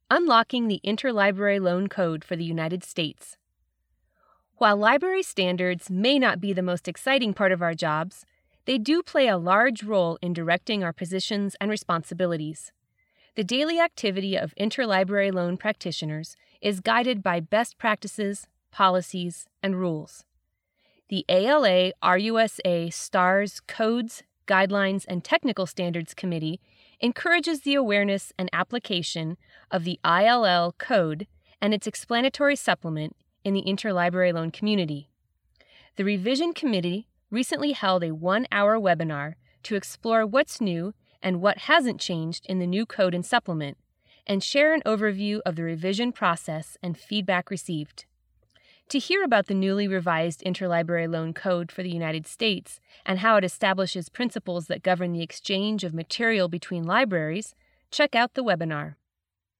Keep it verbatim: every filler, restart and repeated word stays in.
Unlocking the Interlibrary Loan Code for the United States. While library standards may not be the most exciting part of our jobs, they do play a large role in directing our positions and responsibilities. The daily activity of interlibrary loan practitioners is guided by best practices, policies, and rules. The A L A R U S A STARS Codes, Guidelines, and Technical Standards Committee encourages the awareness and application of the I L L Code and its explanatory supplement in the interlibrary loan community. The Revision Committee recently held a one-hour webinar to explore what's new and what hasn't changed in the new code and supplement, and share an overview of the revision process and feedback received. To hear about the newly revised Interlibrary Loan Code for the United States and how it establishes principles that govern the exchange of material between libraries, check out the webinar.